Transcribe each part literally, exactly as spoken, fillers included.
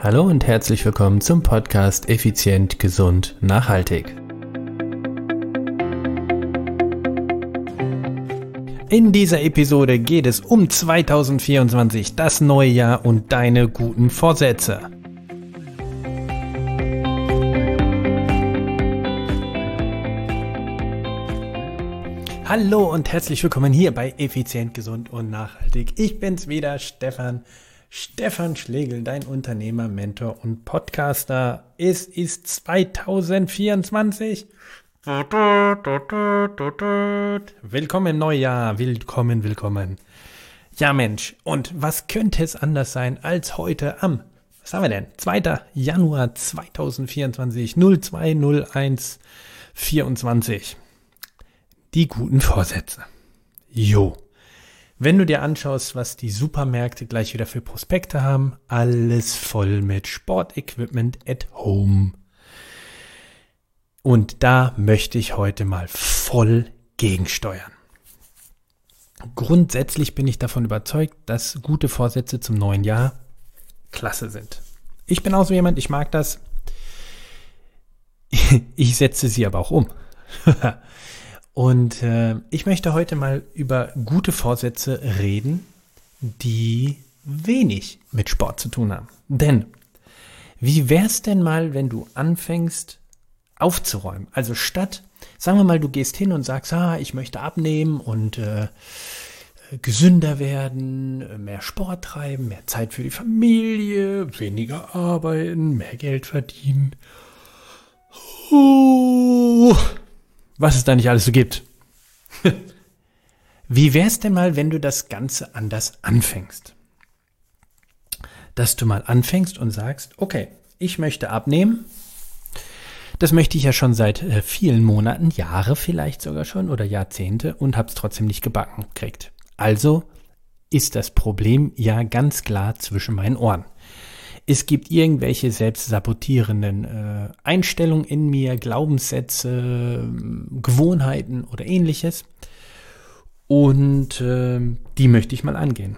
Hallo und herzlich willkommen zum Podcast Effizient, Gesund, Nachhaltig. In dieser Episode geht es um zweitausendvierundzwanzig, das neue Jahr und deine guten Vorsätze. Hallo und herzlich willkommen hier bei Effizient, Gesund und Nachhaltig. Ich bin's wieder, Stefan. Stefan Schlegel, dein Unternehmer, Mentor und Podcaster. Es ist zweitausendvierundzwanzig. Willkommen im Neujahr, willkommen, willkommen. Ja Mensch, und was könnte es anders sein als heute am, was haben wir denn, zweiter Januar zweitausendvierundzwanzig, null zwei null eins vierundzwanzig. Die guten Vorsätze. Jo. Wenn du dir anschaust, was die Supermärkte gleich wieder für Prospekte haben, alles voll mit Sportequipment at home. Und da möchte ich heute mal voll gegensteuern. Grundsätzlich bin ich davon überzeugt, dass gute Vorsätze zum neuen Jahr klasse sind. Ich bin auch so jemand, ich mag das. Ich setze sie aber auch um. Und äh, ich möchte heute mal über gute Vorsätze reden, die wenig mit Sport zu tun haben. Denn wie wär's denn mal, wenn du anfängst aufzuräumen? Also statt, sagen wir mal, du gehst hin und sagst, ah, ich möchte abnehmen und äh, gesünder werden, mehr Sport treiben, mehr Zeit für die Familie, weniger arbeiten, mehr Geld verdienen. Oh. Was es da nicht alles so gibt. Wie wär's denn mal, wenn du das Ganze anders anfängst? Dass du mal anfängst und sagst, okay, ich möchte abnehmen. Das möchte ich ja schon seit äh, vielen Monaten, Jahre vielleicht sogar schon oder Jahrzehnte und habe es trotzdem nicht gebacken gekriegt. Also ist das Problem ja ganz klar zwischen meinen Ohren. Es gibt irgendwelche selbstsabotierenden äh, Einstellungen in mir, Glaubenssätze, Gewohnheiten oder ähnliches. Und äh, die möchte ich mal angehen.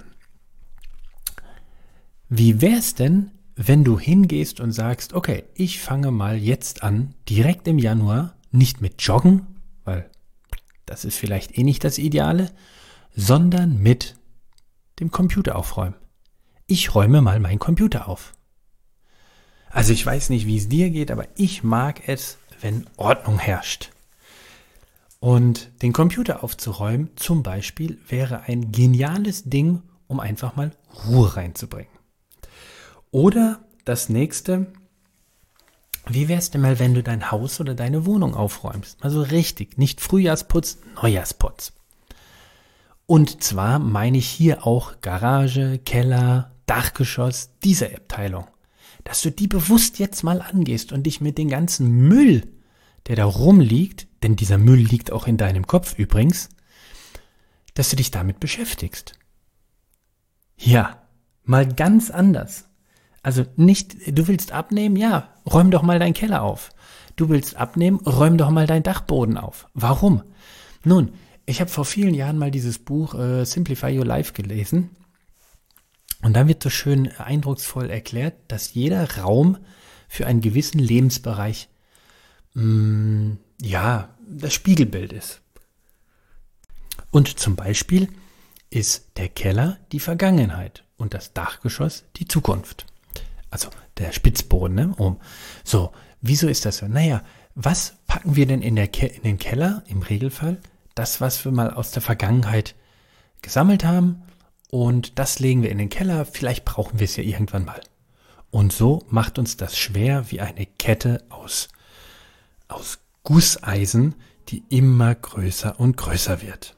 Wie wär's denn, wenn du hingehst und sagst, okay, ich fange mal jetzt an, direkt im Januar, nicht mit Joggen, weil das ist vielleicht eh nicht das Ideale, sondern mit dem Computer aufräumen. Ich räume mal meinen Computer auf. Also ich weiß nicht, wie es dir geht, aber ich mag es, wenn Ordnung herrscht. Und den Computer aufzuräumen zum Beispiel wäre ein geniales Ding, um einfach mal Ruhe reinzubringen. Oder das nächste, wie wär's denn mal, wenn du dein Haus oder deine Wohnung aufräumst? Also richtig, nicht Frühjahrsputz, Neujahrsputz. Und zwar meine ich hier auch Garage, Keller, Dachgeschoss, diese Abteilung. Dass du die bewusst jetzt mal angehst und dich mit dem ganzen Müll, der da rumliegt, denn dieser Müll liegt auch in deinem Kopf übrigens, dass du dich damit beschäftigst. Ja, mal ganz anders. Also nicht, du willst abnehmen, ja, räum doch mal deinen Keller auf. Du willst abnehmen, räum doch mal deinen Dachboden auf. Warum? Nun, ich habe vor vielen Jahren mal dieses Buch äh, Simplify Your Life gelesen. Und da wird so schön eindrucksvoll erklärt, dass jeder Raum für einen gewissen Lebensbereich, mh, ja, das Spiegelbild ist. Und zum Beispiel ist der Keller die Vergangenheit und das Dachgeschoss die Zukunft. Also der Spitzboden, ne? Um. So, wieso ist das so? Naja, was packen wir denn in, der Ke- in den Keller im Regelfall? Das, was wir mal aus der Vergangenheit gesammelt haben. Und das legen wir in den Keller, vielleicht brauchen wir es ja irgendwann mal. Und so macht uns das schwer wie eine Kette aus, aus Gusseisen, die immer größer und größer wird.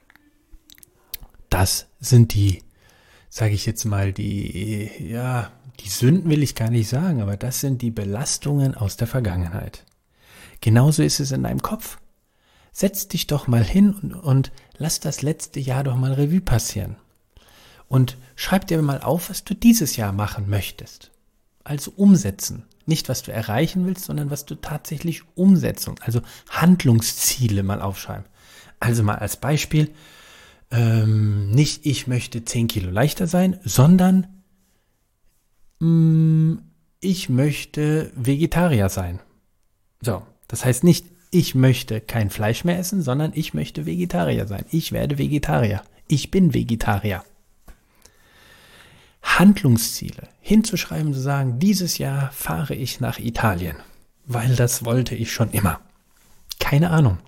Das sind die, sage ich jetzt mal, die, ja, die Sünden will ich gar nicht sagen, aber das sind die Belastungen aus der Vergangenheit. Genauso ist es in deinem Kopf. Setz dich doch mal hin und, und lass das letzte Jahr doch mal Revue passieren. Und schreib dir mal auf, was du dieses Jahr machen möchtest. Also umsetzen. Nicht, was du erreichen willst, sondern was du tatsächlich umsetzen. Also Handlungsziele mal aufschreiben. Also mal als Beispiel, ähm, nicht ich möchte zehn Kilo leichter sein, sondern mh, ich möchte Vegetarier sein. So, das heißt nicht, ich möchte kein Fleisch mehr essen, sondern ich möchte Vegetarier sein. Ich werde Vegetarier. Ich bin Vegetarier. Handlungsziele hinzuschreiben, zu sagen, dieses Jahr fahre ich nach Italien, weil das wollte ich schon immer. Keine Ahnung.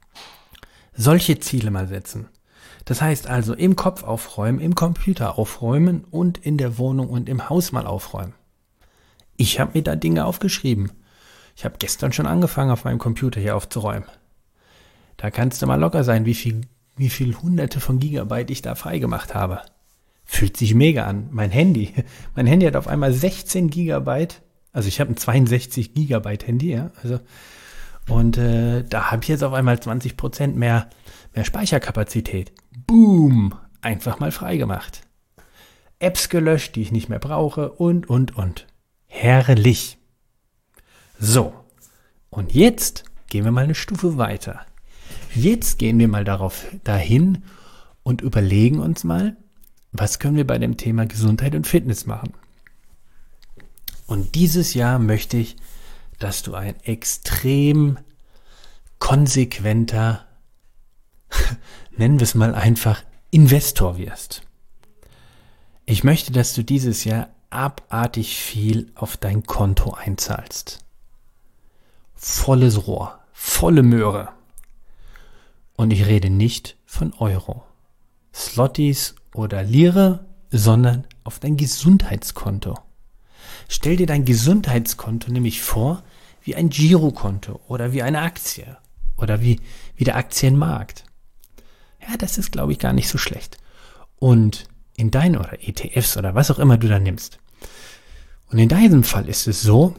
Solche Ziele mal setzen. Das heißt also im Kopf aufräumen, im Computer aufräumen und in der Wohnung und im Haus mal aufräumen. Ich habe mir da Dinge aufgeschrieben. Ich habe gestern schon angefangen, auf meinem Computer hier aufzuräumen. Da kannst du mal locker sein, wie viel, wie viel Hunderte von Gigabyte ich da freigemacht habe. Fühlt sich mega an. Mein Handy, mein Handy hat auf einmal sechzehn Gigabyte. Also ich habe ein zweiundsechzig Gigabyte Handy, ja. Also und äh, da habe ich jetzt auf einmal zwanzig Prozent mehr, mehr Speicherkapazität. Boom! Einfach mal freigemacht. Apps gelöscht, die ich nicht mehr brauche und, und, und. Herrlich. So, und jetzt gehen wir mal eine Stufe weiter. Jetzt gehen wir mal darauf dahin und überlegen uns mal, was können wir bei dem Thema Gesundheit und Fitness machen. Und dieses Jahr möchte ich, dass du ein extrem konsequenter, nennen wir es mal einfach, Investor wirst. Ich möchte, dass du dieses Jahr abartig viel auf dein Konto einzahlst. Volles Rohr, volle Möhre. Und ich rede nicht von Euro, Slotties oder Lire, sondern auf dein Gesundheitskonto. Stell dir dein Gesundheitskonto nämlich vor wie ein Girokonto oder wie eine Aktie oder wie, wie der Aktienmarkt. Ja, das ist, glaube ich, gar nicht so schlecht. Und in deinen oder E T Fs oder was auch immer du da nimmst. Und in deinem Fall ist es so,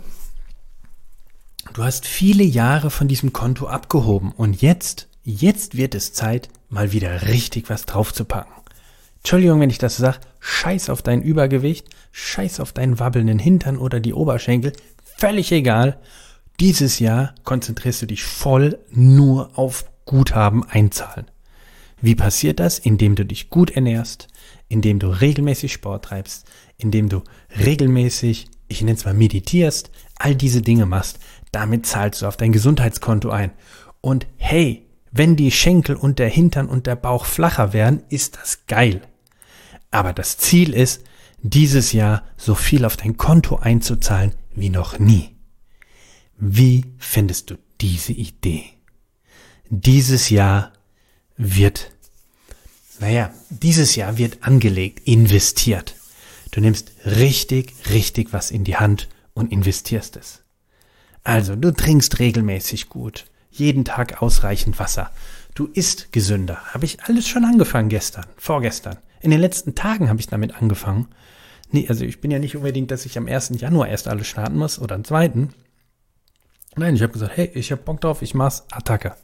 du hast viele Jahre von diesem Konto abgehoben und jetzt, jetzt wird es Zeit, mal wieder richtig was draufzupacken. Entschuldigung, wenn ich das sage, scheiß auf dein Übergewicht, scheiß auf deinen wabbelnden Hintern oder die Oberschenkel, völlig egal. Dieses Jahr konzentrierst du dich voll nur auf Guthaben einzahlen. Wie passiert das? Indem du dich gut ernährst, indem du regelmäßig Sport treibst, indem du regelmäßig, ich nenne es mal meditierst, all diese Dinge machst. Damit zahlst du auf dein Gesundheitskonto ein. Und hey, wenn die Schenkel und der Hintern und der Bauch flacher werden, ist das geil. Aber das Ziel ist, dieses Jahr so viel auf dein Konto einzuzahlen wie noch nie. Wie findest du diese Idee? Dieses Jahr wird, naja, dieses Jahr wird angelegt, investiert. Du nimmst richtig, richtig was in die Hand und investierst es. Also, du trinkst regelmäßig gut, jeden Tag ausreichend Wasser. Du isst gesünder. Habe ich alles schon angefangen gestern, vorgestern. In den letzten Tagen habe ich damit angefangen. Nee, also ich bin ja nicht unbedingt, dass ich am ersten Januar erst alles starten muss oder am zweiten Nein, ich habe gesagt, hey, ich habe Bock drauf, ich mach's, Attacke.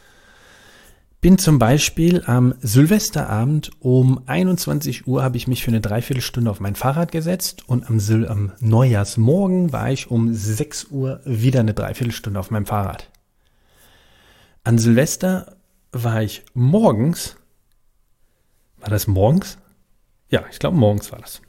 Bin zum Beispiel am Silvesterabend um einundzwanzig Uhr habe ich mich für eine Dreiviertelstunde auf mein Fahrrad gesetzt und am, Sil- am Neujahrsmorgen war ich um sechs Uhr wieder eine Dreiviertelstunde auf meinem Fahrrad. An Silvester war ich morgens, war das morgens? Ja, ich glaube morgens war das.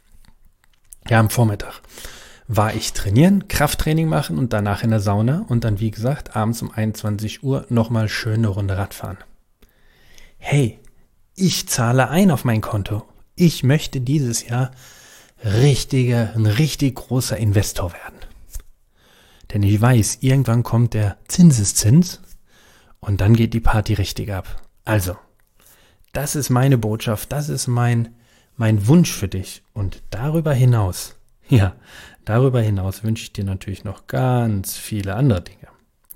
Ja, am Vormittag war ich trainieren, Krafttraining machen und danach in der Sauna und dann, wie gesagt, abends um einundzwanzig Uhr nochmal schöne Runde Radfahren. Hey, ich zahle ein auf mein Konto. Ich möchte dieses Jahr richtige, ein richtig großer Investor werden. Denn ich weiß, irgendwann kommt der Zinseszins und dann geht die Party richtig ab. Also, das ist meine Botschaft, das ist mein, mein Wunsch für dich. Und darüber hinaus, ja, darüber hinaus wünsche ich dir natürlich noch ganz viele andere Dinge.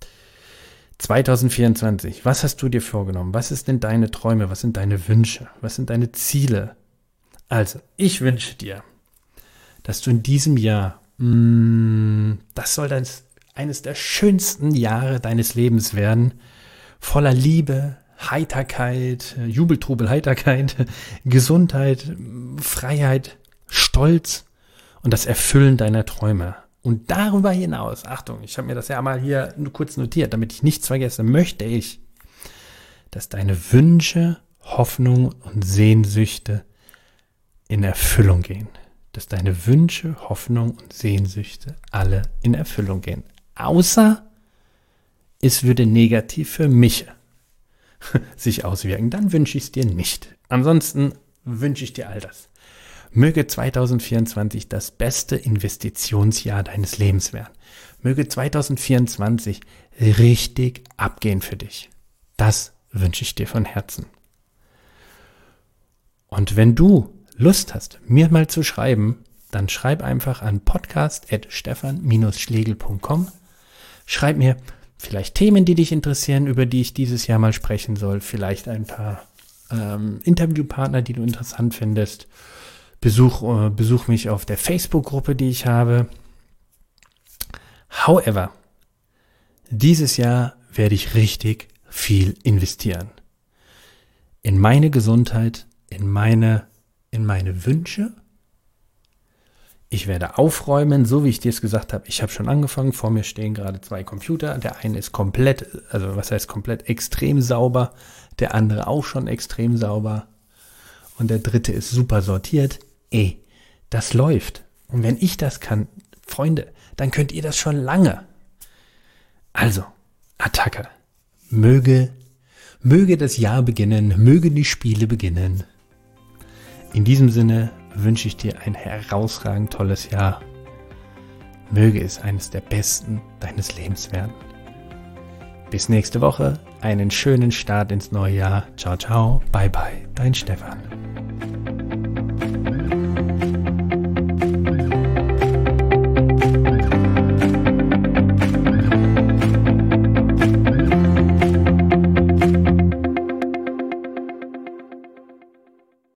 zwanzig vierundzwanzig, was hast du dir vorgenommen? Was ist denn deine Träume? Was sind deine Wünsche? Was sind deine Ziele? Also, ich wünsche dir, dass du in diesem Jahr, mh, das soll das, eines der schönsten Jahre deines Lebens werden, voller Liebe, Heiterkeit, Jubeltrubel, Heiterkeit, Gesundheit, Freiheit, Stolz und das Erfüllen deiner Träume. Und darüber hinaus, Achtung, ich habe mir das ja mal hier nur kurz notiert, damit ich nichts vergesse, möchte ich, dass deine Wünsche, Hoffnungen und Sehnsüchte in Erfüllung gehen. dass deine Wünsche, Hoffnungen und Sehnsüchte alle in Erfüllung gehen. Außer es würde negativ für mich sich auswirken. Dann wünsche ich es dir nicht. Ansonsten wünsche ich dir all das. Möge zwanzig vierundzwanzig das beste Investitionsjahr deines Lebens werden. Möge zwanzig vierundzwanzig richtig abgehen für dich. Das wünsche ich dir von Herzen. Und wenn du Lust hast, mir mal zu schreiben, dann schreib einfach an podcast at stefan schlegel punkt com. Schreib mir vielleicht Themen, die dich interessieren, über die ich dieses Jahr mal sprechen soll. Vielleicht ein paar ähm, Interviewpartner, die du interessant findest. Besuch, äh, besuch mich auf der Facebook-Gruppe, die ich habe. However, dieses Jahr werde ich richtig viel investieren. In meine Gesundheit, in meine, in meine Wünsche. Ich werde aufräumen, so wie ich dir es gesagt habe. Ich habe schon angefangen. Vor mir stehen gerade zwei Computer. Der eine ist komplett, also was heißt komplett, extrem sauber. Der andere auch schon extrem sauber. Und der dritte ist super sortiert. Ey, das läuft. Und wenn ich das kann, Freunde, dann könnt ihr das schon lange. Also, Attacke. Möge, möge das Jahr beginnen, mögen die Spiele beginnen. In diesem Sinne wünsche ich dir ein herausragend tolles Jahr. Möge es eines der besten deines Lebens werden. Bis nächste Woche, einen schönen Start ins neue Jahr. Ciao, ciao, bye, bye, dein Stefan.